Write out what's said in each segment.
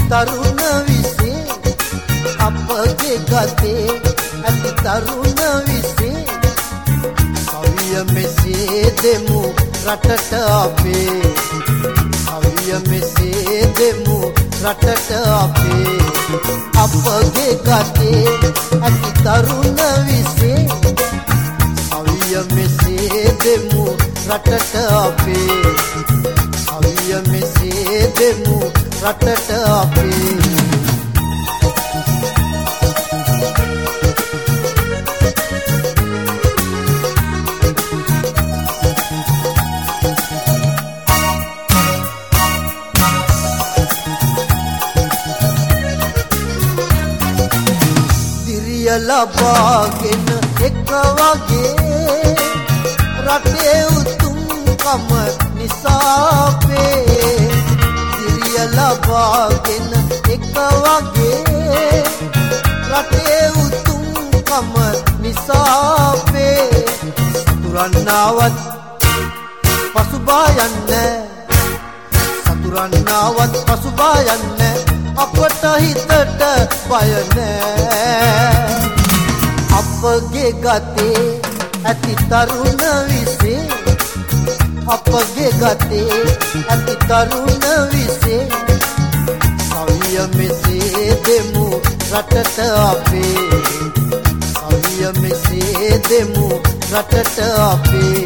තරුණ විසේ අපගේ ගතේ ඇති තරුණ විසේ කවිය මෙසේ දෙමු රටට අපේ කවිය මෙසේ දෙමු රටට අපේ අපගේ ගතේ ඇති තරුණ විසේ කවිය මෙසේ දෙමු රටට අපේ කවිය මෙසේ දෙමු රටට අපේ ලබාගෙන එක වගේ රටේ උතුම්කම නිසාපේ දිරිය ලබාගෙන එක වගේ රටේ උතුම්කම නිසාපේ සතුරන්නාවත් පසුබා යන්නේ සතුරන්නාවත් පසුබා යන්නේ අපට හිතට බය නෑ අපගේ ගතේ ඇති තරුණ විසේ අපගේ ගතේ ඇති තරුණ විසේ කවිය මෙසේ දෙමු රටට අපේ කවිය මෙසේ දෙමු රටට අපේ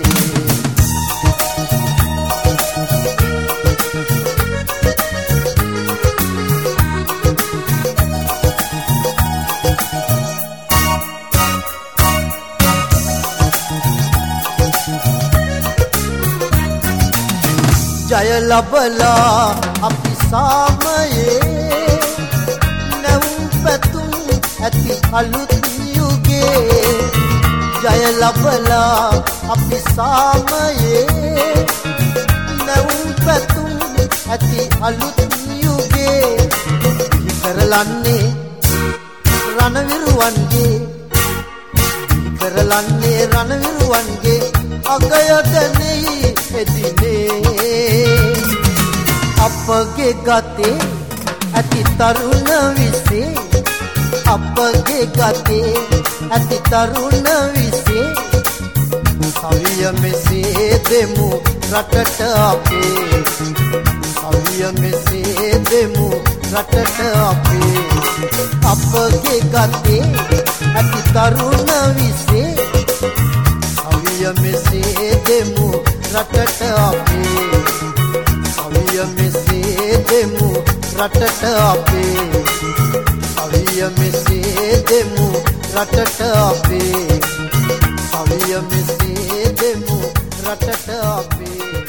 ජය ලබලා අපි සාමයේ නැවුම් පැතුම් ඇති අලුත් යුගයේ ජය ලබලා අපි සාමයේ නැවුම් පැතුම් ඇති අලුත් යුගයේ කරලන්නේ රණවිරුවන්ගේ කරලන්නේ රණවිරුවන්ගේ අගයදනෙහි එදිනේ අපගේ ගතේ ඇති තරුණ විසේ අපගේ ගතේ ඇති තරුණ විසේ කවිය මෙසේ දෙමු රටට අපේ කවිය මෙසේ දෙමු රටට අපේ අපගේ ගතේ ඇති තරුණ විසේ කවිය මෙසේ දෙමු රටට අපේ කවිය මෙසේ දෙමු රටට අපේ කවිය මෙසේ දෙමු රටට අපේ කවිය මෙසේ දෙමු රටට අපේ